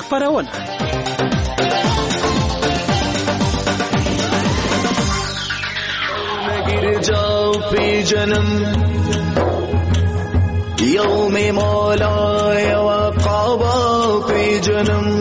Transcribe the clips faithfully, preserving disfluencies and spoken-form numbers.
خپرونه. نگیر جاو پی جنم یوم مولای و قابا پی جنم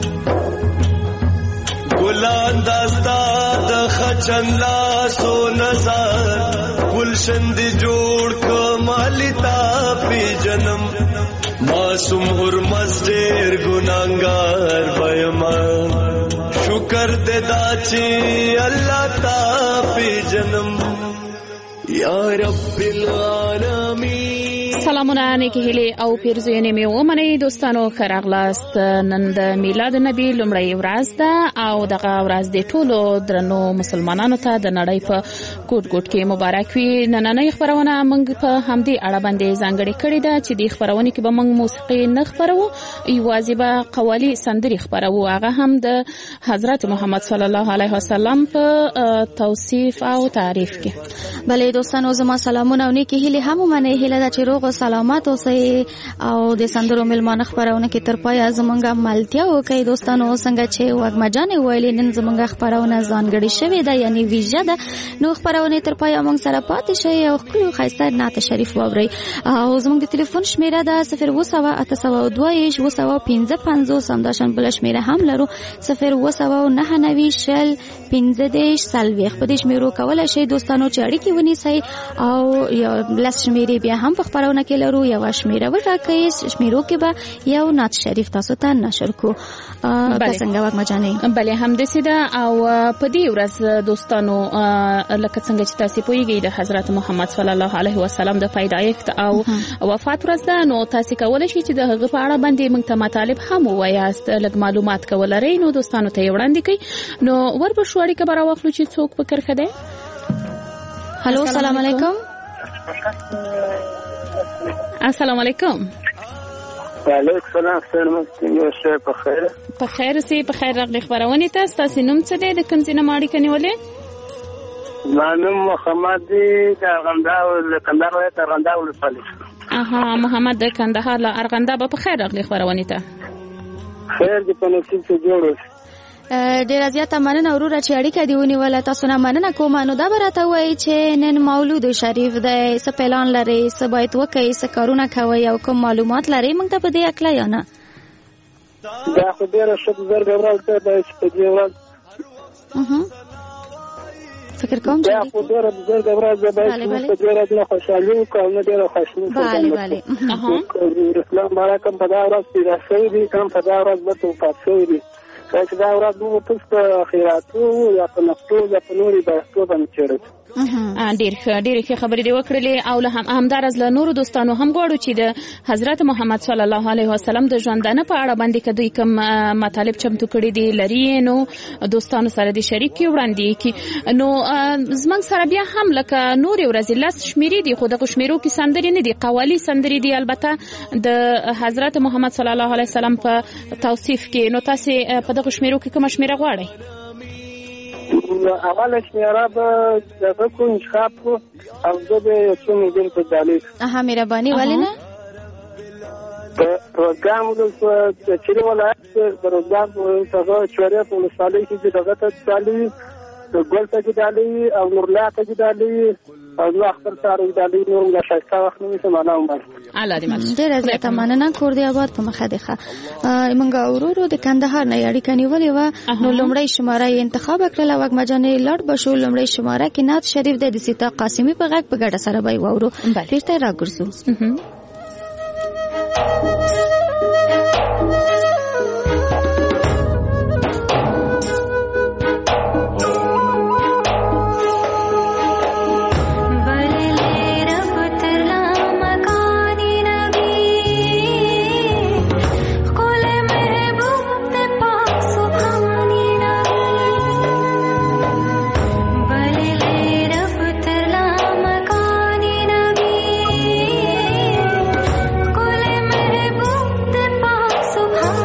گلان داستا د خچنلا سو نظر گلشن دی جوړ کمالی تا پی جنم معصوم حرمت ډیر ګناګار بېما شکر دې داچی الله تا پی جنم یا رب العالمین. سلامونه نیکی هیلی او پیرزوینې مې ومنئ دوستانو، ښه راغلاست. نن د میلاد نبی لومړۍ ورځ ده او دغه ورځ د ټولو درنو مسلمانانو ته د نړۍ په ګوټ ګوټ کې مبارک وي. نننۍ خپرونه موږ په همدې اړه باندې ځانګړې کړې ده چې د خپرونې کې به موږ موسیقي نه خپرو، یوازې به قوالي سندرې خپرو، هغه هم د حضرت محمد صلی الله علیه وسلم په توصیف او تعریف کې. بله دوستانو، زما سلامونه او نیکی هیلې هم ومنئ. هیله ده چې روغ او سلامت اوسئ او د سندرو مېلمانه خپرونه کې تر پایه زمونږ ملتیا وکړئ. دوستانو، څنګه چې وږمه جانې ویلې، نن زمونږ خپرونه ځانګړې شوې ده، یعنی ویژه ده. نو خپرونې تر پایه موږ سره پاتې شئ او ښکلي او ښایسته نعت شریف واورئ. او زمونږ د تلیفون شمېره ده صفر اوه سوه اته سوه دوه ویشت اوه سوه پنځه پنځوس. همداشان بله شمېره هم لرو صفر اوه سوه نهه نوي شل پنځه دېرش څلوېښت. په دې شمېرو کولی شئ دوستانو چې اړیکې ونیسئ او یا لس شمېرې بیا هم په خپرونه کې لرو. یوه شمېره وټاکئ، شمېرو کې به یو نعت شریف تاسو ته نشر کو. که څنګه وږمه جانې؟ بلې همداسې ده. او په دې ورځ دوستانو لکه څنګه چې تاسې پوهیږئ د حضرت محمد صلی الله علیه وسلم د پیدایښت او وفات ورځ ده، نو تاسې کولی شئ چې د هغه په اړه باندې موږ ته مطالب هم ووایاست، لږ معلومات که ولرئ نو دوستانو ته یې وړاندې کړئ. نو ورپسې اړیکه به راواخلو چې څوک په کرښه دی. هلو، السلام علیکم. السلام علیکم. وعلیکم السلام. څنګه یې؟ په خیر په خیر سي په خیر راغلی خبرونه ته. ستاسو نوم څه دی؟ د کوم ځای نه اړیکه نیولې؟ ما نوم محمد دی، د ارغنداو د کندهار ولایت ارغنداو ولسوالۍ. اها، محمد د کندهار له ارغنداب په خیر راغلی خبرونه ته. خیر دې په نصیب څه جوړ. ډېره زیاته مننه وروره چې اړیکه دې ونیوله. تاسو نه مننه کوم. نو دا به راته ووایئ چې نن مولود شریف دی، څه پلان لرئ، څه باید وکړئ، څه کارونه کوئ او کوم معلومات لرئ موږ ته په دې هکله یا نه؟ دا خو ډېره ښه بزرګه ورځ ده چې په دې ورځ فکر کوم چې دا خو ډېره بزرګه ورځ ده چې موږ په دې ورځ نه خوشحالي وکړو او نه ډېره خواشیني. بله بله. اسلام بارک هم په دا ورځ پیدا شوی دی، هم په دا ورځ بېرته وفات شوی دی. چې دا ورځ موږ ټول په خیراتو یا په نفتو یا په نورې بایستو باندې چېرې ډېر ښه ډېرې ښې خبرې دې وکړلې. او له همداراز له نورو دوستانو هم غواړو چې د حضرت محمد صلی الله علیه وسلم د ژوندانه په اړه باندې که دوی کوم مطالب چمتو کړي دي لري نو دوستانو سره دې شریک کړي، وړاندې کړي. نو زموږ سره بیا هم لکه نورې ورځې لس شمېرې دي، خو دغو شمېرو کې سندرې نه دي، قوالي سندرې دي البته د حضرت محمد صلی الله علیه وسلم په توصیف کې. نو تاسې په دغو شمېرو کې کومه شمېره غواړئ؟ اوله شمېره به دغه کو انتخاب کو او زه به یو څو ملګرو ته ډالۍ کړم. اها، مهرباني. ولې نه؟ د روزګان ولسوالۍ چیرې ولایت د روزګان څخه چوریا په ولسوالۍ کې چې دغه ته ډالۍ د ګل ته ډالۍ او نورلا ته ډالۍ او نو خپل سره ډالۍ نور د شایسته وخت نو څه معنا ومر. الله دې مل. ډېر زیاته مننه. کور دې آباد په مخه دی. ښه، موږ ورورو د کندهار نه اړیکه نیولې وه، نو لومړی شماره یې انتخاب کړله. وږمه جانې لاړ به شو. لومړی شماره کې نعت شریف دی د سیتا قاسمي په غږ په ګډه سره به یې واورو. بیرته راګرځو. Subhan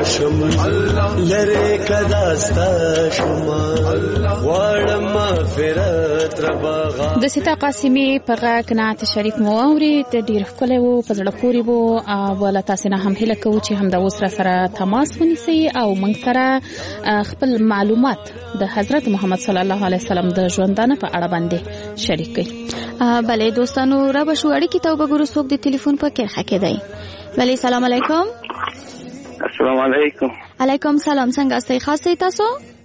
شم لره کدا ستا شما وړم مغفرت ربا د سیتا قاسمی په غاک نعت شریف مو اوري د ډیر خپل وو په زړه پوری وو او ولا تاسو نه هم هله کوي چې هم د اوسره سره تماس ونیسي او موږ سره خپل معلومات د حضرت محمد صلی الله علیه وسلم د ژوندانه په اړه باندې شریک کړي. بله دوستانو را به شو اړیکې ته وګورو څوک د ټلیفون په کرخه کې دی. بله سلام علیکم. السلام علیکم. علیکم سلام. څنګه استئ خاصه تاسو؟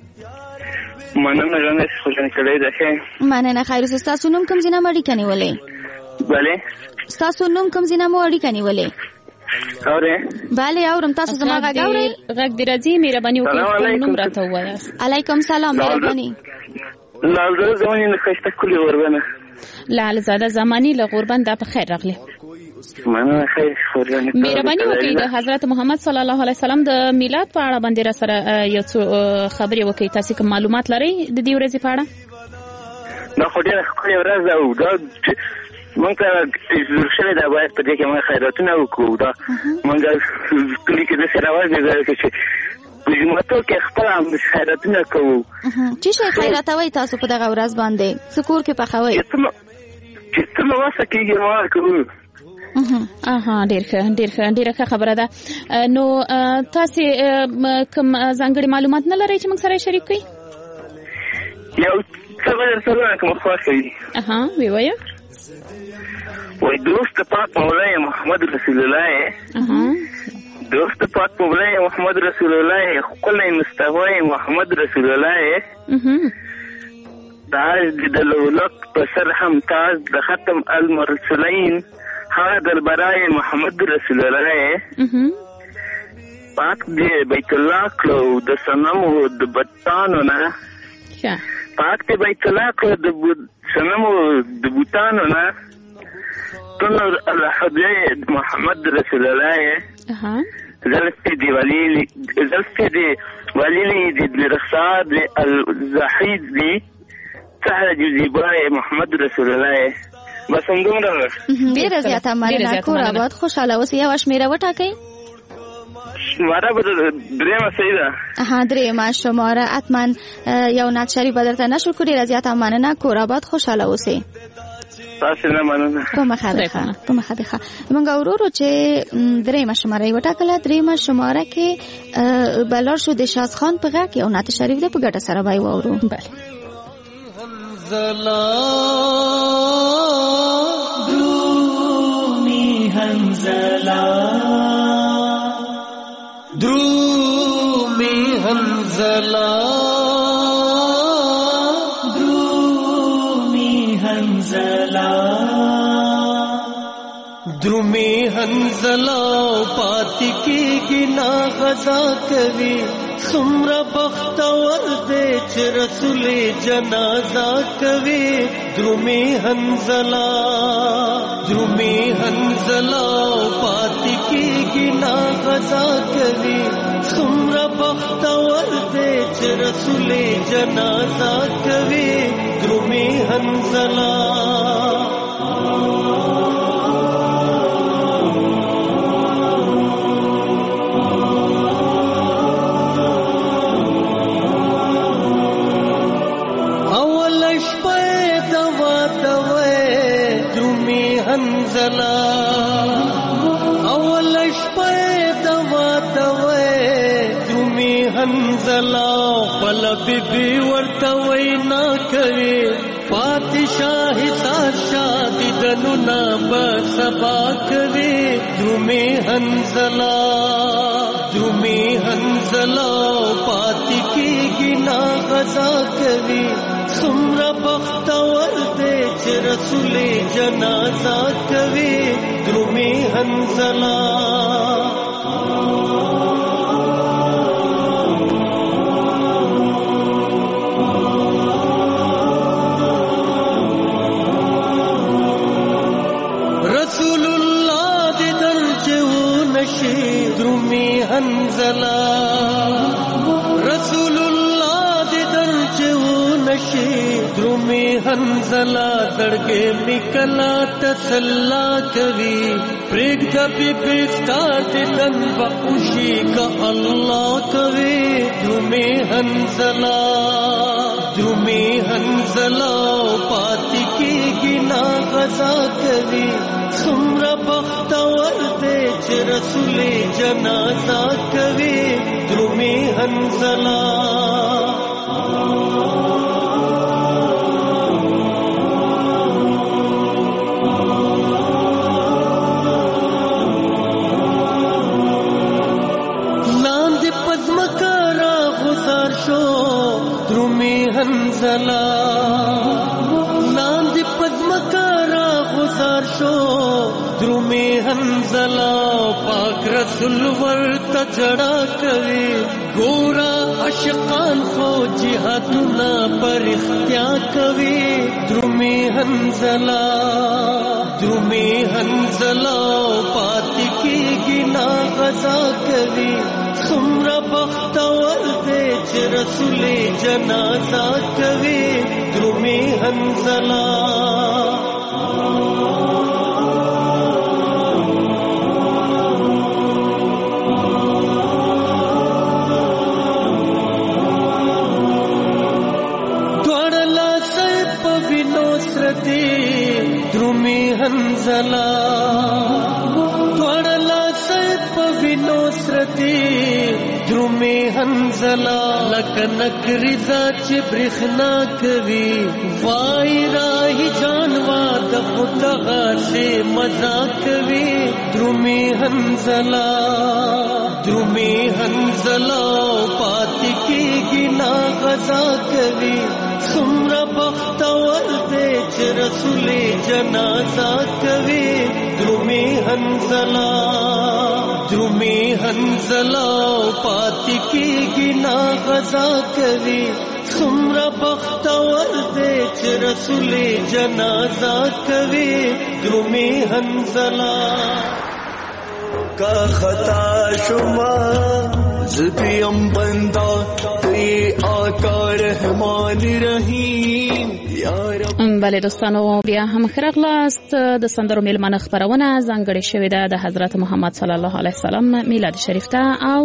مننه جنې خوشاله کړی ده. مننه خیر اوسه. تاسو نوم کوم ځینه مړی کني ولې؟ بله تاسو نوم کوم ځینه مو اړی کني ولې؟ اوره بله اورم. تاسو زما غږ اورئ؟ غږ دی راځي. مهرباني وکړئ نوم راته ووایاست. علیکم سلام. مهرباني. لالزاده زمانی نه خسته کلی وربنه. لالزاده زمانی له غربند په خیر راغله. مننه خیر خورانه. مهرباني وکړئ د حضرت محمد صلی الله علیه وسلم د میلاد په اړه باندې را سره یو څه خبرې وکړئ. تاسو کوم معلومات لرئ د دې ورځې په اړه؟ دا خو ډېره ښکلې ورځ ده او دا موږ ته زور شوی ده باید په دې کې موږ خیراتونه وکړو. دا موږ کلي کې داسې رواج دی چې په جوماتو کې خپل خیراتونه کوو. چې شی خیراتوئ تاسو په دغه ورځ باندې؟ څه کور کې پخوئ؟ چې څه مو وسه کېږي نو کوو. اها ډېر ښه ډېر ښه ډېره ښه خبره ده. نو تاسو کوم ځانګړي معلومات نه لرئ چې موږ سره شریک کړئ؟ یو څه به درته کوم خوښوي. اها وی وایه. وای دوست پاک مولای محمد رسول الله. اها دوست پاک مولای محمد رسول الله خپل مصطفی محمد رسول الله. اها تاج د لولک په سر هم تاج د ختم المرسلین هذا البراء محمد رسول الله. اها پاک دی بیت الله کلو د صنمو د بتانو نه. ښه پاک دی بیت الله کلو د صنمو د بوتانو نه. تنور الحبيب محمد رسول الله. اها زلفت دي وليلي زلفت دي وليلي دي الرصاد الزحيد دي سهل جزيباي محمد رسول الله. بس هم دومره ډیره زیاته مننه. کور آباد خوشاله اوسئ. یو شمیره وټاکئ. شماره به درېیمه صحیح ده. ها درېیمه شماره حتما یو نعت شریف به درته نشر کړو. ډیره زیاته مننه. کور آباد خوشاله اوسئ. تاسو نه مننه. په مخه ده په مخه ده. موږ ورورو چې درېیمه شماره وټاکله. درېیمه شماره کې بلار شو د شاز خان په غږ یو نعت شریف ده په ګټه سره وای وورو. بله حنزلا درومی حنزلا درومی حنزلا درومی حنزلا درومی حنزلا پاتی کی گنا غزا کوي سمرا بختور دے چھ رسول جنازہ کوي. درومی حنزلا درومی حنزلا پاتی کی گنا غزا کوي سمرا بختور دے چھ رسول جنازہ کوي. درومی حنزلا حنزلا اول شپه دوا دوي دومي حنزلا بل بيبي ورته وینا کوي پادشاہ تار شادي دنو نا بسبا کوي. دومي حنزلا دومي حنزلا پاتې کیږي نا غزا کوي سمرا بختور دے چھ رسول جنازہ کوي. درومی حنزلا رسول اللہ دی درجو نشی. درومی حنزلا رسول اللہ دی درجو راشي درومي هنزلا دړګې میکلا تسلا کوي پرېګ د بي ستارت دن بخوشي کا الله کوي درومي هنزلا درومي هنزلا پاتې کېږي نا غزا کوي څومره بختور دی چې رسول جنازه کوي درومي هنزلا لاندې پزمکارا غزار شو درومي هنزلا لاندې پزمکارا غزار شو درومي هنزلا پاک رسول ورته جڑا کوي ګورا عاشقان خو جهادونه پر اختیار کوي درومي هنزلا درومي هنزلا پاتې کېږي نا غزا کوي څومره بختور دی چې رسول جنازه کوي درومي هنزلا درومي هنزلا توړلا سید په وینو سرتي درومي هنزلا لکه نکري چې برخنا کوي وای راهي جانوا د خدغه سي مزا کوي درومي هنزلا درومي هنزلا پاتې کېږي نا غزا کوي څومره بختور دی چې رسول جنازه کوي درومي هنزلا درومي هنزلا پاتې کېږي نا غزا کوي څومره بختور دی چې رسول جنازه کوي درومي هنزلا کا خطا شما زدیم بندا تی آقا رحمان رحیم بله دوستانو بیا هم خراغلاست د سندرو میلمانه خبرونه ځانګړې شوې ده د حضرت محمد صلی الله علیه وسلم میلاد شریف ته او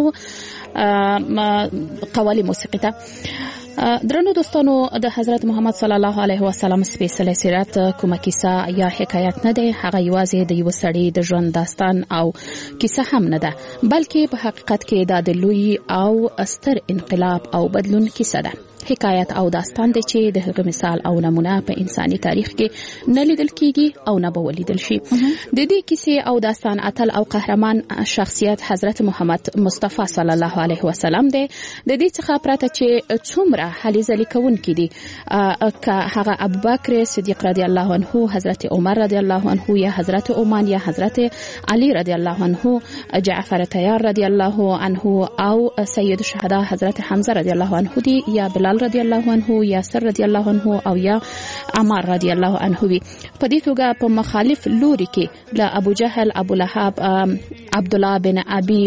قوالی موسیقی ته درنو دوستانو د حضرت محمد صلی الله علیه وسلم سپیڅلی سیرت کومه کیسه یا حکایت نه دی هغه یوازې د یو سړي د ژوند داستان او کیسه هم نه ده بلکې په حقیقت کې دا د لوی او ستر انقلاب او بدلون کیسه ده حکایت او داستان دی چې د هغه مثال او نمونه په انساني تاریخ کې نه لیدل کیږي او نه به ولیدل شي د دې کیسې او داستان اتل او قهرمان شخصیت حضرت محمد مصطفی صلی الله علیه وسلم دی د دې څخه پرته چې څومره حلی ځلی کوونکي دي که هغه ابوبکر صدیق رضی الله عنه حضرت عمر رضی الله عنه یا حضرت عثمان یا حضرت علی رضی الله عنه جعفر طیار رضی الله عنه او سید الشهدا حضرت حمزه رضی الله عنه دي یا بلال رضی الله عنه یاسر رضی الله عنه او یا عمار رضی الله عنه وي په دې توګه په مخالف لوري کې له ابو جهل ابو لهب عبد الله بن ابي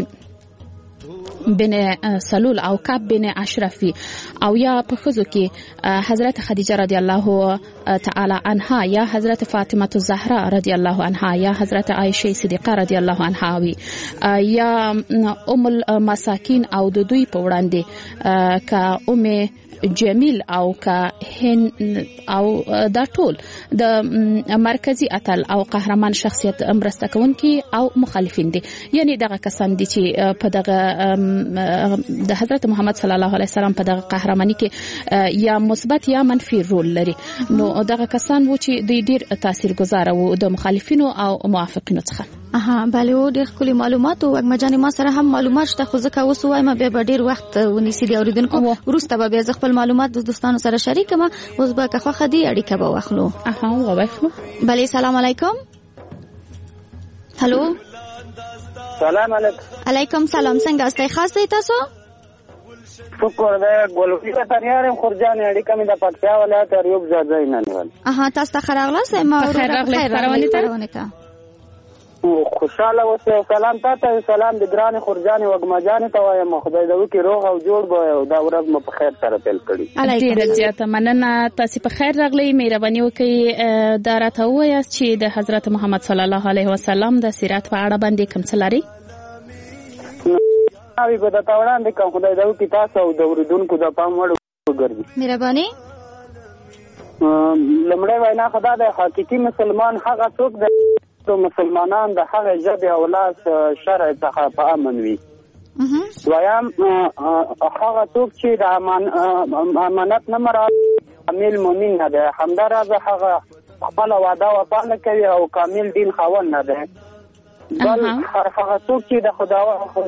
بن سلول او کعب بن اشرفی او یا په خزو کې حضرت خدیجه رضی الله تعالی عنها یا حضرت فاطمه الزهرا رضی الله عنها یا حضرت عایشه صدیقه رضی الله عنها وی یا ام المساکین او د دوی په وړاندې کا ام جمیل او کا هن او دا ټول د مرکزی اتل او قهرمان شخصیت مرسته کوونکي او مخالفین دي یعنی دغه کسان دي چې په دغه د حضرت محمد صلی الله علیه وسلم په دغه قهرمانی کې یا مثبت یا منفي رول لري نو دغه کسان و چې دوی ډیر تاثیرګذار وو د مخالفینو او موافقینو څخه اها بله و ډیر خولي معلومات او مجاني ما سره هم معلومات شته خو ځکه اوس وایم به ډیر وخت ونیسي دی اوریدونکو ورسته به زه خپل معلومات د دوستانو سره شریکم اوس به که خوخه دی اړیکه به واخلو اها واخلو بله سلام علیکم هالو سلام علیکم علیکم سلام څنګه استای خاص دی تاسو شکر ده ګولوی په تنیارم خورجان اړیکه مې د پکتیا ولایت ایوب زاده نه نیول اها تاسو ته خراغله سم ما خراغله خبرونه ته خوشاله اوسئ. سلام تاته، سلام د ګرانې خورجانې وږمجانې ته وایم. خدای دې وکړي روغ او جوړ به او دا ورځ مو په خیر سره پیل کړي. ډېره زیاته مننه. تاسې په خیر راغلی. مهرباني وکړئ دا راته ووایاست چې د حضرت محمد صلی الله علیه وسلم د سیرت په اړه باندې کوم څه لري؟ ناوی به درته وړاندې کوم. خدای دې وکړي تاسو او د اورېدونکو د پام وړ وګرځي. مهرباني. لومړی وینا خو دا دی، حقیقي مسلمان هغه څوک دی د مسلمانان د هغه ژبې او لاس شرع څخه په امن وي. دویم هغه څوک چې د امانت نه مراعات کامل مؤمن نه دی. همداراز هغه خپله وعده وفا نه کوي او کامل دین خاوند نه دی. بل هغه څوک چې د خدای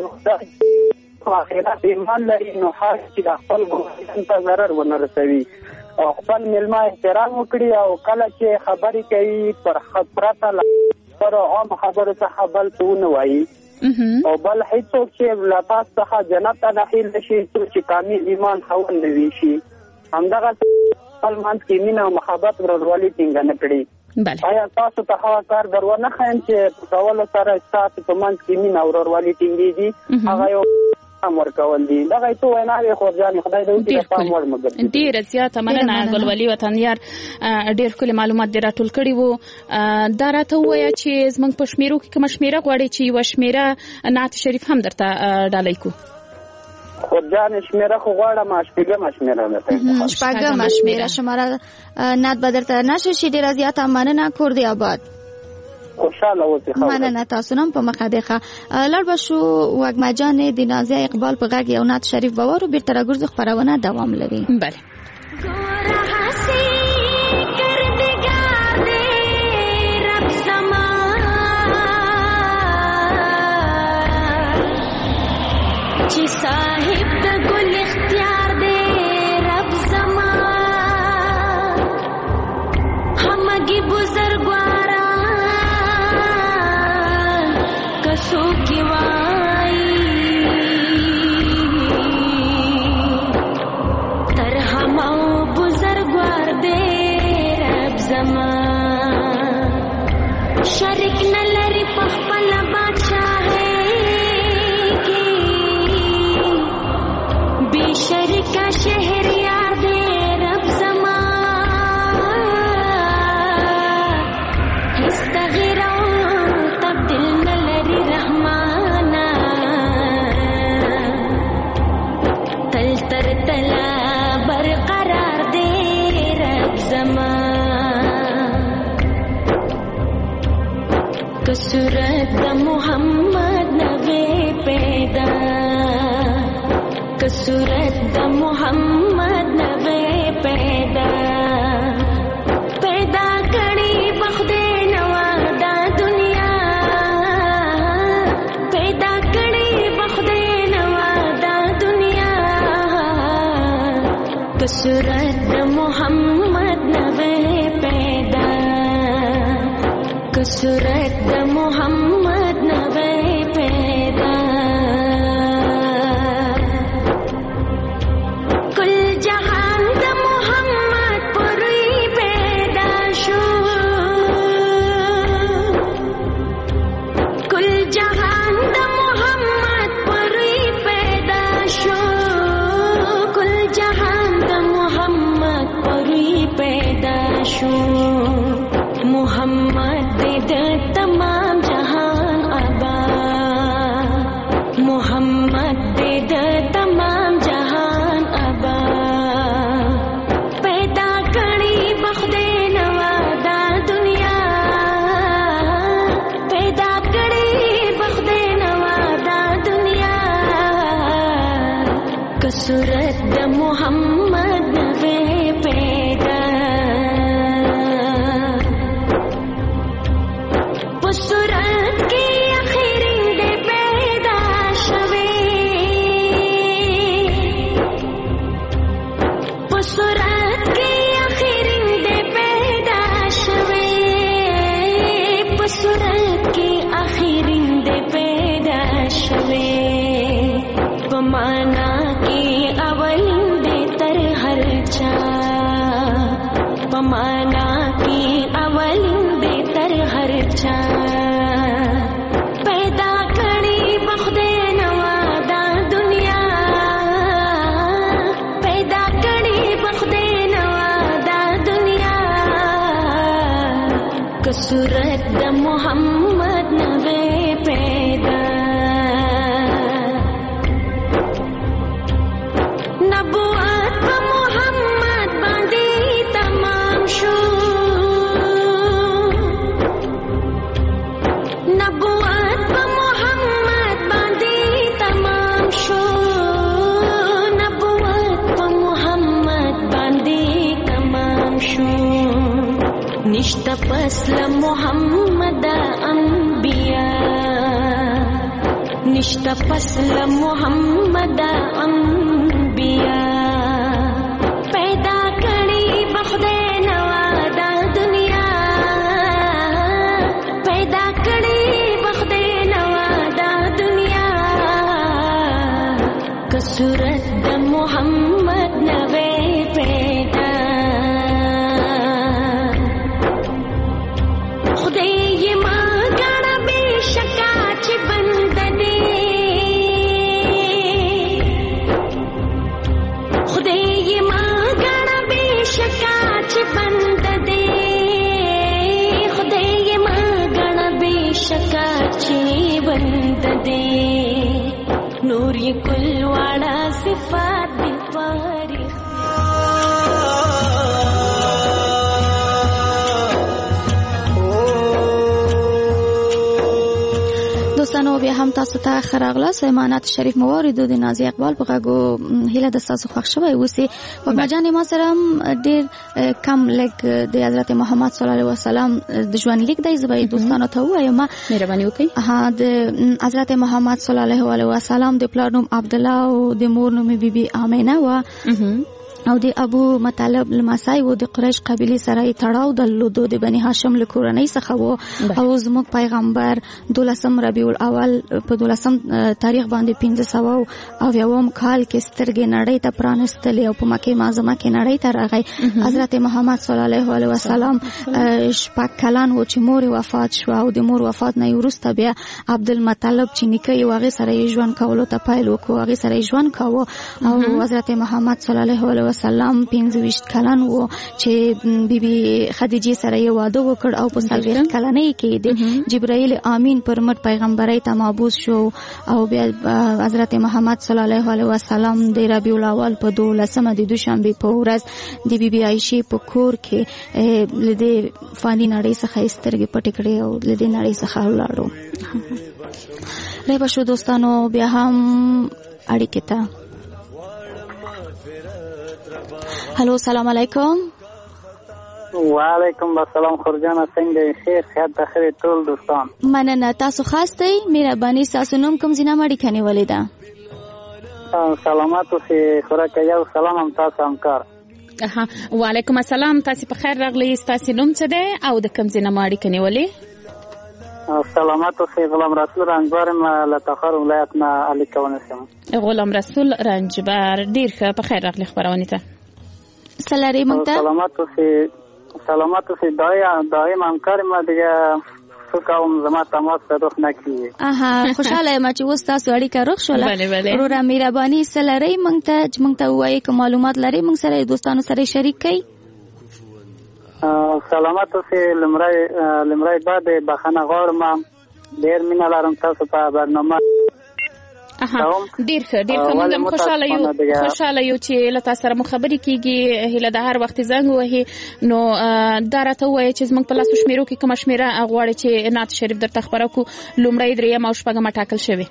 آخرت ایمان لري نو هغه چې د خپل ګوند ته ضرر ونه رسوي او خپل مېلمه احترام وکړي او کله چې خبرې کوي پر پرته پر عام خبرو څخه بل څه ونه وایي. او بل هیڅوک چې له تاسو څخه جنت ته داخل نشي چې کامل ایمان خاوند نه وي شي. همدغه خپل منځ کې مینه او محبت ورورولي ټینګه نه کړي. آیا تاسو ته هغه کار در ونه ښیم چې په کولو سره ستاسو په منځ کې مینه او ورورولي ټینګېږي؟ هغه یو امر کول دي. دغه ته ویناوي خورجانې خدای دې وکړي پام وړ مګر ډېره زیاته مننه ګلولي وطنیار. ډېر ښکلي معلومات دې راټول کړي وو. دا راته ووایه چې زموږ په شمیرو کې کومه شمیره غواړئ چې یوه شمیره نعت شریف هم درته ډالۍ کړو؟ خورجانې شمیره خو غواړم شپږمه شمیره درته شپږمه شمیره شماره نعت به درته نشر شي. ډېره زیاته مننه. کور دې آباد. خوشاله اوسئ. مننه. تاسو هم په مخه دی ښه. لړ به شو وږمجانې د نازیه اقبال په غږ یو نعت شریف به وارو. بیرته راګرځو. خپرونه دوام لري. بله. چې صاحب د ګل اختیار دی رب زما همګي بزرګواران کسو کی وای تر همو بزرګوار دی رب زما شریک نه لري په خپل بادشاہ شریکا شهریار دے رب زمان استغیرو تبدیل نلری رحمانا تل تر تلا برقرار دے رب زمان کسورت دا محمد نوے پیدا کسورت دا محمد نوے پیدا پیدا کړي بخدے نوا دا دنیا پیدا کړي بخدے نوا دا دنیا کسورت دا محمد نوے پیدا کسورت دا محمد نوے پیدا محمد دے تمام جہان ابا محمد دے تمام جہان ابا پیدا کړي بخدے نوا دا دنیا پیدا کړي بخدے نوا دا دنیا کسورت د محمد نوے پیدا پسورت کی آخرین دے پیدا شوے پسورت کی آخرین دے پیدا شوے پسورت کی آخرین دے پیدا شوے پمانا کی اولین دے تر ہر چا پمانا کی اولین دے تر ہر چا صورت د محمد نوې پیدا نبوت په محمد باندې تمام شو نبوت په محمد باندې تمام شو نبوت په محمد باندې تمام شو نشتا پس لمحمد انبیاء نشتا پس لمحمد انبیاء پیدا کړي بخدای نوا دا دنیا پیدا کړي بخدای نوا دا دنیا که صورت د محمد نوې پیدا خدای ما ګڼه بېشکه چې بنده دی خدای ما ګڼه بېشکه چې بنده دی خدای ما ګڼه بېشکه چې بنده دی نور یې کل واړه صفات دی پاري دوستانو بیا هم تاسو ته ښه راغلاست. امانت شریف مو واورېدو د نازیه اقبال په غږو هیله ده ستاسو خوښ شوی اوسي. وږمه جانې ما سره هم ډېر کم لږ د حضرت محمد صلی الله علیه وسلم د ژوند لیک دی. زه به یې دوستانو ته ووایم. مهرباني وکړئ. ها د حضرت محمد صلی الله علیه وسلم د پلار نوم عبدالله او د مور نوم بیبي آمینه وه او د ابو مطلب لمسی و د قریش قبیلې سره یې تړاو درلودو د بني هاشم له کورنۍ څخه و او زموږ پیغمبر دولسم ربیع الاول په دولسم تاریخ باندې پنځه سوه او یوم کال کې سترګې نړۍ ته پرانستلې او په مکې معظمه کې نړۍ ته راغی. حضرت محمد صلی الله علیه وسلم شپږ کلن و چې مور وفات شو او د مور وفات نه وروسته بیا عبدالمطلب چې نیکه یې و هغې سره یې ژوند کولو ته پیل وکړو هغې سره یې ژوند کوو او حضرت محمد صلی الله علیه وسلم پنځه ویشت کلن و چې بیبي خدیجې سره یې واده وکړ او په څلوېښت کلنۍ کې د جبرائیل امین پر مټ پیغمبرۍ ته مبعوث شو او بیا حضرت محمد صلی الله علیه وسلم د ربیع الاول په دولسمه د دوشنبې په ورځ د بیبي عایشې په کور کې له دې فاني نړۍ څخه یې سترګې پټې کړې او له دې نړۍ څخه ولاړو. رهبه شو دوستانو بیا هم اړیکې ته. هلو سلام علیکم. وعلیکم السلام خورجانه څنګه یې؟ خیر صحت د خیر ټول دوستان. مننه تاسو خاص دی. مهرباني ستاسو نوم کوم ځای نه اړیکه نیولې ده؟ سلامات اوسئ. خوراک یو سلام هم تاسو همکار. اها وعلیکم السلام. تاسو په خیر راغلی. ستاسو نوم څه دی او د کوم ځای نه اړیکه نیولې؟ سلامات اوسئ. غلام رسول رنجبر له تخار ولایت نه اړیکه ونیسم. غلام رسول رنجبر ډیر ښه. په خیر راغلی خبرونه ته. سلامي مونږ ته. سلامات اوسئ. سلامات اوسئ. دایم دایم همکار ما دیگه څه کوم زما تماس ته رخ نه کیږي. اها خوشاله یم چې اوس تاسو اړیکه رخ شوله. بله بله. وروره مهرباني سلري مونږ ته چې مونږ ته ووایي که معلومات لري مونږ سره دوستانو سره شریک کړئ. سلامات اوسئ. لمړی لمړی بعد بخښنه غواړم. ډېر مینه لرم تاسو په برنامه. اها ډیر ښه ډیر ښه. موږ هم خوشاله یو خوشاله یو چې له تاسو سره مو خبرې کیږي. هیله ده هر وخت زنګ وهي نو دا راته ووایي چې زموږ په لاسو شمیرو کې کومه شمیره غواړي چې نعت شریف درته خپره کړو. لومړی درېیم او شپږمه ټاکل شوې.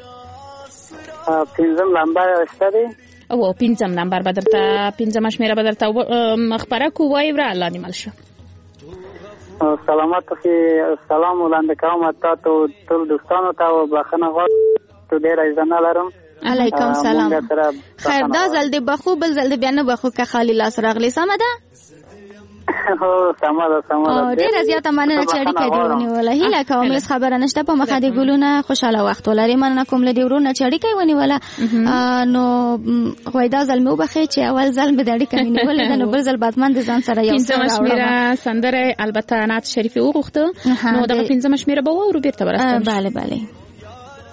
پنځم نمبر شته دی او پنځم نمبر به درته پنځمه شمیره به درته خپره کړو. وایي وره الله دې مل شه. سلامات اوسئ. سلام وړاندې کوم تاسو ټول دوستانو ته او بخښنه غواړم. تو ډیر عزیزانه لرم. علیکم سلام. خیر دا ځل د بخو بل ځل د بیا نه بخو که خالی لاس راغلی. سمه ده؟ هو سمه ده سمه ده. ډېره زیاته مننه چې اړیکه دې ونیوله. هیله کوم هېڅ خبره نشته په مخه دې ګلونه خوشحاله وخت ولرې. مننه کوم له دې ورونه چې اړیکه یې ونیوله. نو وایي دا ځل مې وبښئ چې اول ځل مې د اړیکه مې نیولې ده نو بل ځل باید د ځان سره یو څه راوړم. پنځمه شمېره سندره البته نعت شریف یې وغوښته نو دغه پنځمه شمېره به واورو بېرته به راستنه شو. بله بله.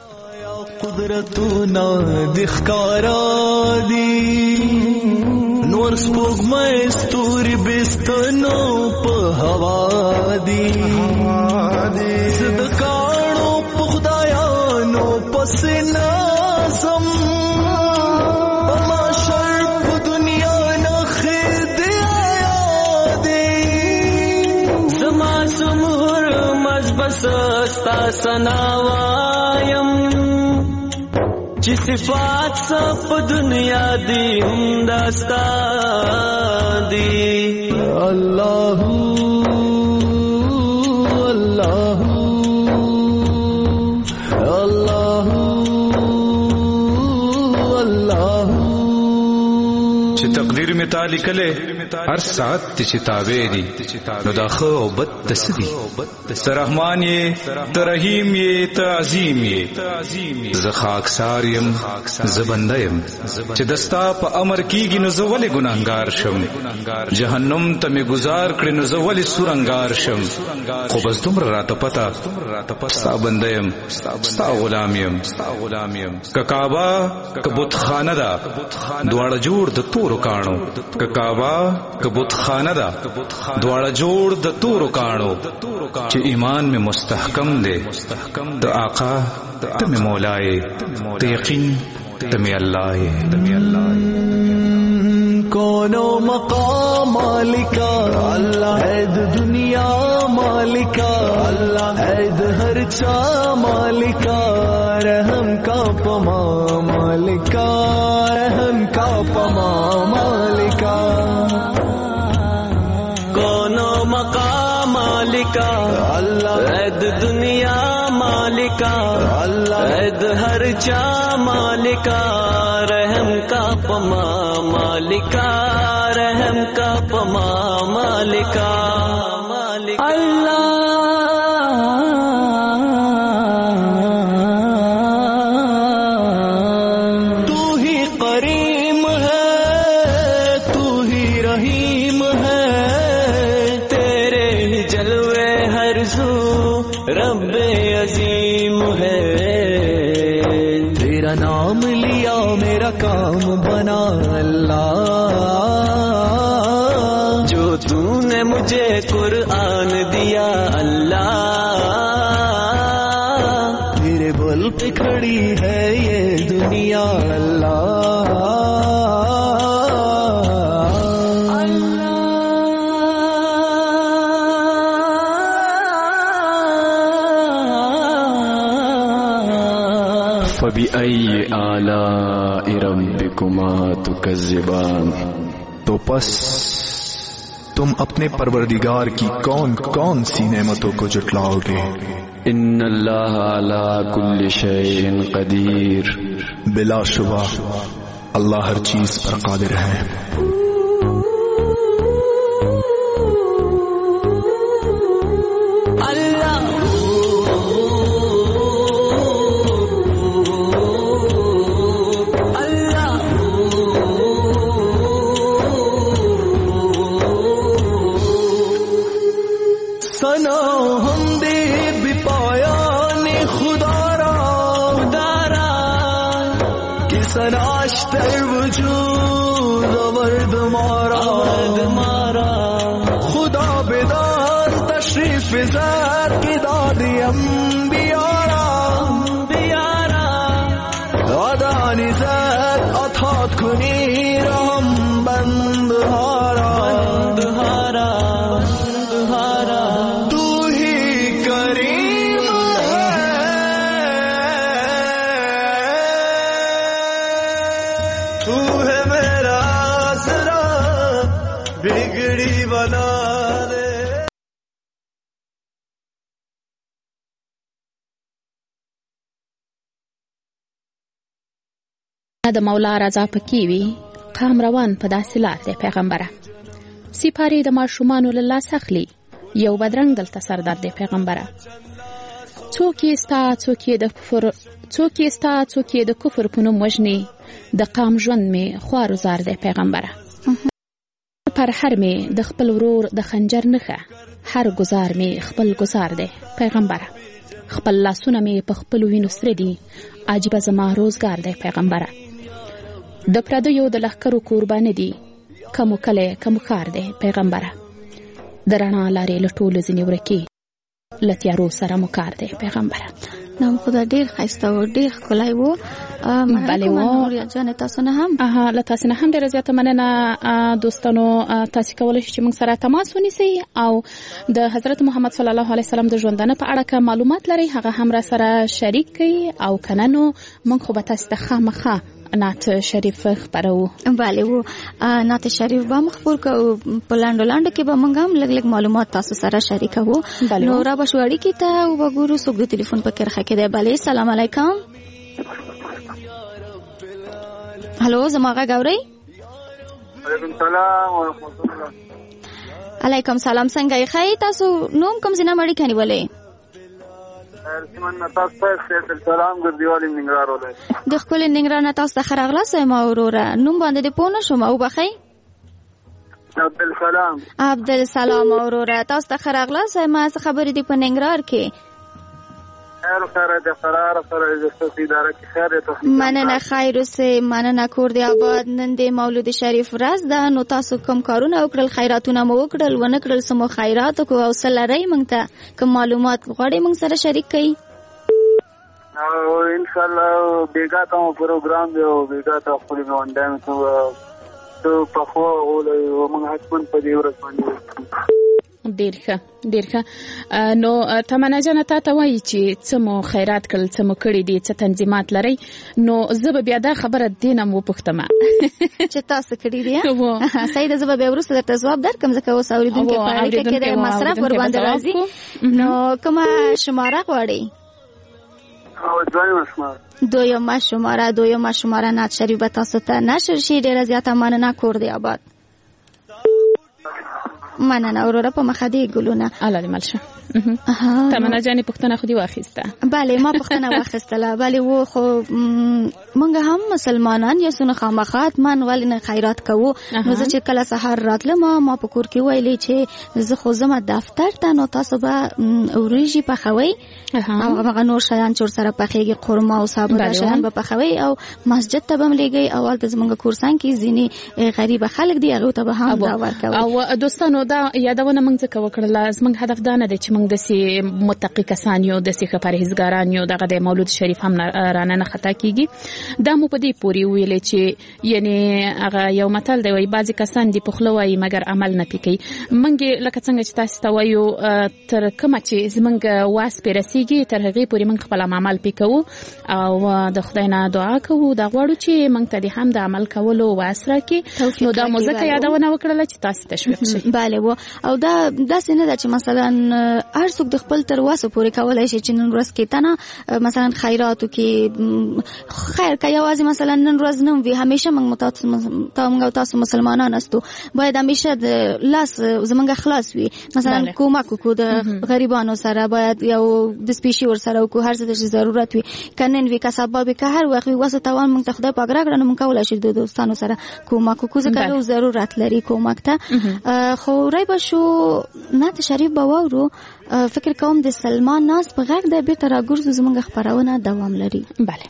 قدرتنا دخکارا دی نور سپوږمۍ ستوري بستنو په هوا دي صدقانو په خدایانو پس نازم بماشر په دنیا نه خیر دی آیا دی زما سمور مجبس ستا سناوایم چې صفات سب دنیا دی هم داستا دی الله الله الله الله چې تقدیر می تعالی کله هر ساعت چې تابع دي نو دا خو او بد تسدي ته رحمان یې ته رحیم یې ته عظیم یې زه خاکسار یم زه بنده یم چې دستا په امر کیږي نو زه ولې ګناهګار شم جهنم ته می گزار کړې نو زه ولې سورنګار شم خو بس دومره راته پتا ستا بنده یم ستا غلام یم که کعبه که بت خانه ده دواړه جوړ د تورو کاڼو که کعبه که بت خانه ده دواړه جوړ د تورو کاڼو چې ایمان میں مستحکم دے تو آقا تم مولائے تو یقین تم اللہ کونو مقام مالکا اللہ عید دنیا مالکا اللہ عید ہر چا مالکا رحم کا پما مالکا رحم کا پما مالکا کونو مقام مالکا اللہ عید دنیا مالکا اللہ عید ہر چا مالکا رحم کا پما مالکا رحم کا پما مالکا اللہ تو ہی کریم ہے تو ہی رحیم ہے تیرے ہی جلوے ہر سو رب عظیم ہے تیرا نام لیا میرا کام بنا اللہ جو تو نے مجھے قرآن دیا اللہ تیرے بل پہ کھڑی ہے یہ دنیا اللہ فبأي آلاء ربكما تكذبان تو پس تم اپنے پروردگار کی کون کون سی نعمتوں کو جھٹلاؤ گے ان اللہ علی کل شیء قدیر بلا شبہ اللہ ہر چیز پر قادر ہے د مولا رضا پکې وي قام روان په داسې لار دی پیغمبره سپارې د ماشومانو له لاسه اخلي یو بدرنګ دلته سردار دی پیغمبره څوک یې ستا څوک یې د کفر څوک یې ستا څوک یې د کفر په نوم وژني د قام ژوند مې خوارزار دی پیغمبره پر هر مې د خپل ورور د خنجر نښه هر ګزار مې خپل ګزار دی پیغمبره خپل لاسونه مې په خپلو وینو سره دي عجیبه زما روزګار دی پیغمبره د پردیو د لښکرو قربانه دي کوم کله کوم کار دی پیغمبره درنا لارې لټول ځنی ورکی لتیارو سره مو کار دی پیغمبره. نو خدای ډیر خسته و ډیر خلای وو. بله و جان تاسو نه هم اها له تاسو نه هم ډیر زیاته مننه دوستانو. تاسو کولای شئ چې موږ سره تماس ونیسئ او د حضرت محمد صلی الله علیه وسلم د ژوندانه په اړه کوم معلومات لرئ هغه هم را سره شریک کړئ او کنه نو موږ خو به تاسو ته خامخا نعت شریف خبرو. بله و نعت شریف به مخبر کو په لاندو لاندو کې به موږ هم لګ لګ معلومات تاسو سره شریکو. نو را بشوړی کی ته وګورو څوک د ټلیفون په کرخه کې دی. بله سلام علیکم. هلو زماغه ګورئ. علیکم سلام ورحمت الله. علیکم سلام څنګه یې تاسو نوم کوم ځنه مړی کني ولې سیمن تاسو ته سلام ګرځیوالي ننګرهار ولې د خپل ننګرهار نه تاسو ته خراغله سم اوروره نوم باندې پونه شوم او بخی عبدالسلام عبدالسلام اوروره تاسو ته خراغله سم خبرې دی په ننګرهار کې خیر خیر د قرار سره د ستاسو اداره کې خیر ته مننه خیر اوسه مننه کور دی آباد. نن د مولود شریف ورځ ده نو تاسو کوم کارونه وکړل خیراتونه مو وکړل ونه کړل سمو خیرات کو او سلری مونږ ته کوم معلومات غواړئ مونږ سره شریک کړئ. او ان شاء الله بیګا ته پروګرام دی او بیګا ته خپل ځوانان ته ته په خو او موږ حتمن په دې ورځ باندې ډیر ښه ډیر ښه. نو تمنا جان ته ته وایي چې څه مو خیرات کړل څه مو کړی دي څه تنظیمات لري نو زه به بیا دا خبره دینم وپوښتم چې تاسو کړی دي. سید زه به بیا ورسره درته ځواب درکم ځکه اوس اوریدونکو په اړه کې د مصرف ور باندې راځي. نو کومه شماره غواړئ؟ او دویمه شماره دویمه شماره دویمه شماره نعت شریف به تاسو ته نشر شي. ډیره زیاته مننه کور دی آباد. مننه اورورا په مخه دی ګلونه الله دې ملشه. تمنا جانې پښتنه خو دی واخیسته. بله ما پښتنه واخیستله. بله و خو مونږ هم مسلمانان یا سونه خامخات من ولې نه خیرات کوو. نو زه چې کله سحر راتلم ما په کور کې ویلې چې زه خو زما دفتر ته نو تاسو به اوریجی پخوي او هغه نور شیان چې سره پخېږي قورمه او صابونه شیان به پخوي او مسجد ته به ملګي او د زمونږ کورسان کې ځینی غریب خلک دی هغه ته به هم دا ورکوي. او دوستانو دا یادونه موږ څه وکړل زمونږ هدف دا نه دی چې موږ د سي متقی کسان یو د سي پرهیزګاران یو دغه د مولود شریف هم رانه نه خطا کیږي. دا مو په دې پوری ویلې چې یعنی هغه یو متل دی وای بعضی کسان دی په خلوای مګر عمل نه پکې. منګه لکه څنګه چې تاسو ته وایو تر کومه چې زمونږ واس پرسیږي تر هغه پوری موږ خپل عمل پکو او د خدای نه دعا کوو دا غواړو چې موږ ته د هم د عمل کولو واس راکې. نو دا موزه یادونه وکړل چې تاسو تشویق شي. بله و او دا داسې نه ده چې مثلا هر څوک د خپل تر واسه پورې کولای شي چې نن ورځ کې تنه مثلا خیراتو کې خیر که یوازې مثلا نن ورځ نه وي همیشه موږ تاسو تاسو مسلمانان استو باید همیشه د لاس زمونږ خلاص وي مثلا کومک کو د غریبانو سره باید یو د سپیشي ور سره کو هر څه د ضرورت وي کنن وی کسبه به که هر وخت واسه توان موږ ته خدای پاک راکړنه موږ کولای شي د دوستانو سره کومک کو ځکه ضرورت لري کومک ته. خو رای بشو نعت شریف به وورو فکر کوم د سلمان ناز په غږ د بیرته راګرځو زموږ خبرونه دوام لري. بله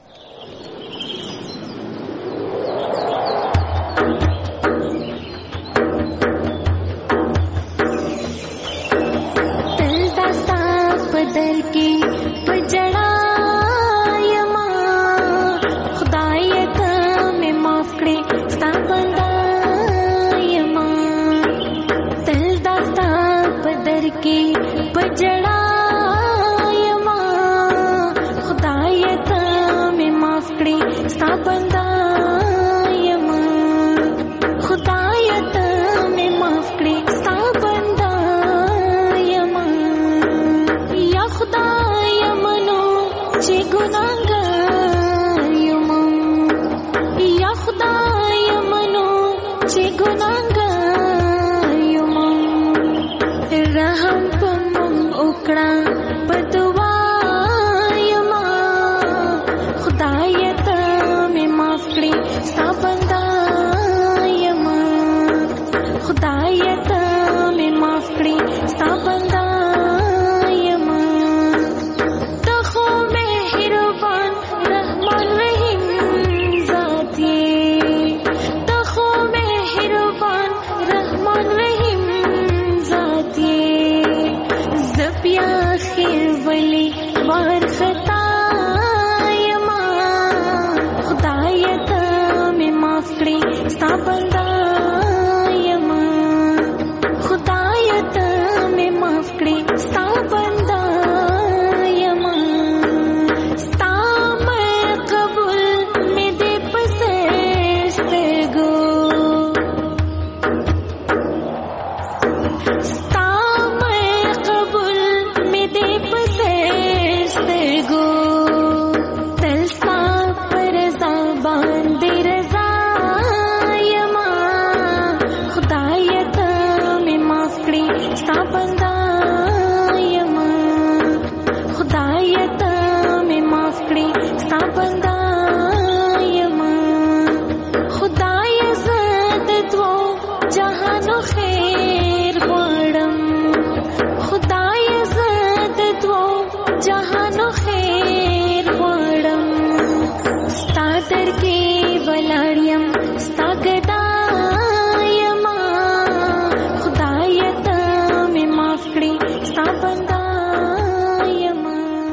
تل داستا پدر کی پجڑا یما خدای ته مې معاف کړې ستا بندا یما تل داستا پدر کی پجڑا یما خدای ته مې معاف کړې ستا بندا یما خدای ته مې معاف کړې ستا بندا یما یا خدای منو چې ګناهګار یما یا خدای منو چې ګناهګار یما رحم پم وکړه په دعا یما خدای ته مې معاف کړې ستا بندا یما خدای ته مې معاف کړې ستا بندا یما ته خو مهربان رحمان رحیم ذات یې ته خو مهربان معاف کړې ستا بنده یما خدای ته مې معاف کړې ستا بنده یما ستا مې قبول مې دې په سترګو ستا مې قبول مې دې په سترګو تل ستا پر رضا باندې رضا یما خدای ته مې معاف کړې ستا بنده یما خدای ته مې معاف کړې ستا بنده یما خدای زه د دوو جهانو خیر غواړم خدای زه د دوو جهانو خیر غواړم ستا در کې ولاړ یم ستا ګدا یما خدای ته مې معاف کړې ستا بنده یما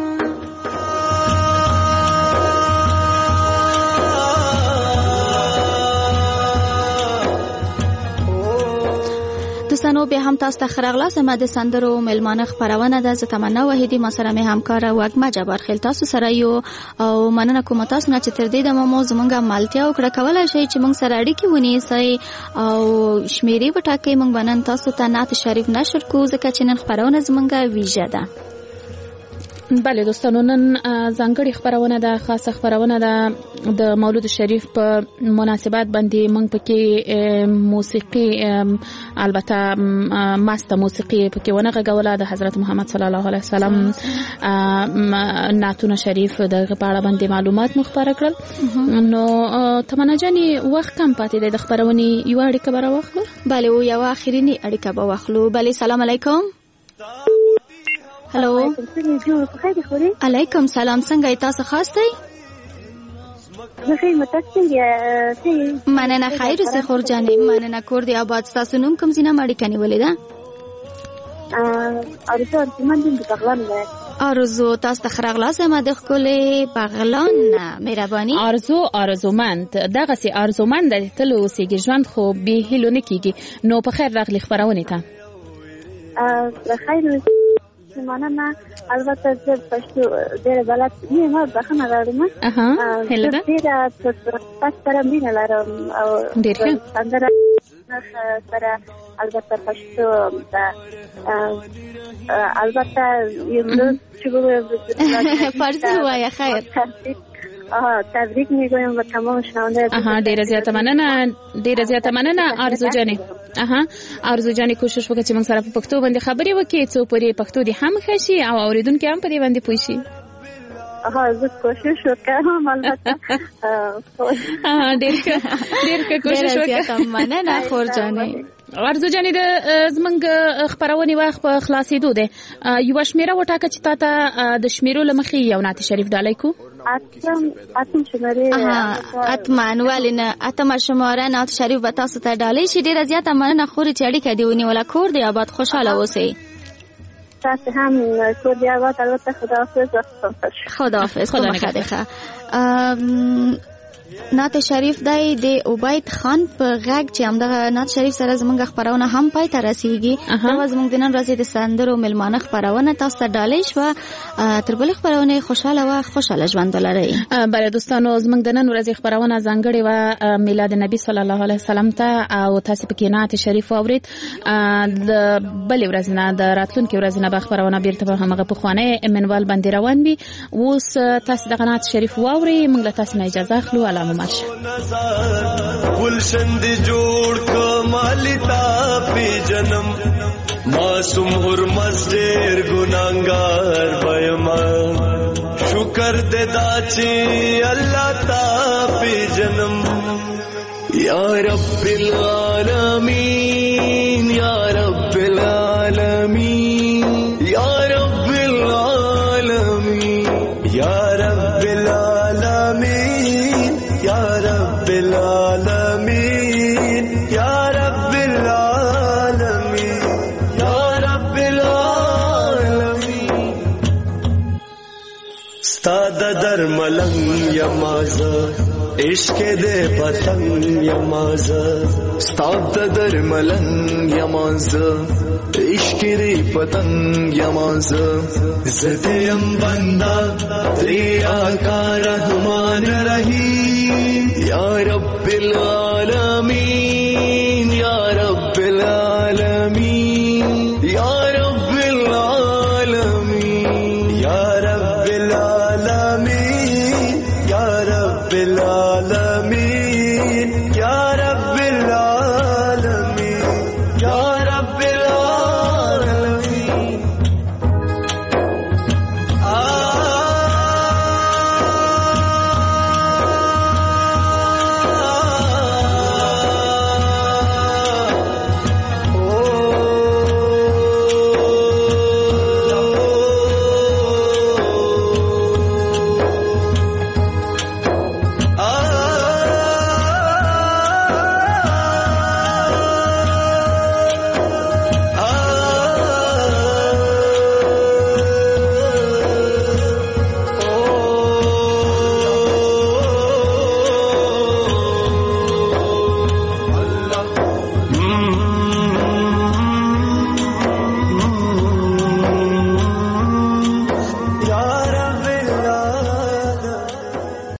دوستانو بیا هم تاسو ته ښه راغلاست. زما د سندرو میلمانه خپرونه ده. زه تمنا وحیدي، ما سره مې همکاره وږمه جبار خیل تاسو سره یو او مننه کوم تاسو نه چې تر دې دمه مو زمونږ مالتیا وکړه. کولی شئ چې موږ سره اړیکې ونیسئ او شمیرې وټاکئ. موږ به نن تاسو ته نعت شریف نشر کوو ځکه چې نن خپرونه زمونږ ویژه ده. بله دوستانو، نن ځانګړې خپرونه ده، خاصه خپرونه ده د مولود شریف په مناسبت باندې. موږ پکې موسیقي، البته ماسته موسیقي پکې ونه غږوله، د حضرت محمد صلی الله علیه وسلم نعتونه شریف دغه په اړه باندې معلومات مو خپاره کړل. نو تمنا جانې وخت کم پاتې دی د خپرونې، یوه اړیکه به راواخلو. بله، او یوه اخرینی اړیکه به واخلو. بله، سلام علیکم. هلو، علیکم سلام. څنګه یې تاسو خاص دی؟ مننه، خیر اوسې خور جانې. مننه، کور دی آباد. ستاسو نوم کوم ځای نه اړیکه نیولې ده؟ آرزو ارجمند د بغلان ده. آرزو، تاسو ته ښه راغلاست. زما د ښکلې بغلان نه مهرباني. آرزو ارزومند، دغسې ارزومند دی تل اوسېږي، ژوند خو بې هیلو نه کېږي. نو په خیر راغلي خپرونې ته. خیر مننه. البته زه پښتو ډېره بلد نه یم، بخښنه غواړم. اها، هیله ده. ډېره تاسو سره مینه لرم او ډېر ښه سندره سره البته پښتو ده. البته یو چې فارسی وایه. خیر، آها، تبریک میگویم به تمام شنونده. آها، ډیره زیاته مننه، ډیره زیاته مننه آرزو جانې. آها، آرزو جانې کوشش وکړه چې موږ سره په پښتو باندې خبرې وکړي، څو پورې پښتو دې هم ښه شي او اورېدونکي هم په دې باندې پوه شي. آها، زه کوشش وکړم البته. آها، ډېر ښه ډېر ښه کوشش وکړه. ډیره زیاته مننه خور جانې. آرزو جانې، د زمونږ خپرونې وخت په خلاصېدو دی. یوه شمېره وټاکه چې تا ته د شمېرو له مخې یو نعت شریف ډالۍ کو. اتم اتم شماره. اتمن، ولې نه؟ اتمه شماره نعت شریف به تاسو ته ډالۍ شي. ډیره زیاته مننه خورې چې اړیکه دې ونیوله. کور دې آباد، خوشحاله اوسئ. تاسو هم کور دې آباد. البته خداحافظ. خداحافظ. خدا نگهدار. نعت شریف دی د عبید خان په غږ چې همدغه نعت شریف سره زمونږ خپرونه هم پای ته رسیږي. دا زمونږ د نن ورځې د سندرو میلمانه خپرونه تاسو ته ډالۍ شوه. تر بلې خپرونې خوشحاله وه، خوشحاله ژوند ولرئ. بله دوستانو، زمونږ د نن ورځې خپرونه ځانګړې وه میلاد نبی صلی الله علیه وسلم ته، او تاسو پکې نعت شریف واورید. د بلې ورځې نه، د راتلونکې ورځې نه به خپرونه بیرته په همغه پخوانی منوال باندې روان وي. اوس تاسو دغه نعت شریف واورئ. موږ له تاسو نه اجازه اخلو. علامه مرشه گلشن دی جوړ کمالی تا پی جنم معصوم حرمت ډیر ګناګار بېما شکر دې داچی الله تا پی جنم یا رب العالمین یا رب العالمین یا رب العالمین یا رب العالمین یا رب العالمین یا رب العالمین یا رب العالمین ستا د درملنګ یمازه इश्क दे पतंग यमाज ستاد در ملنگ یماز عشق دی پتنگ یماز زدیم بندا تیرا کا رحمان رحیم یا رب العالمین یا رب العالمین یا رب العالمین یا رب العالمین یا رب العالمین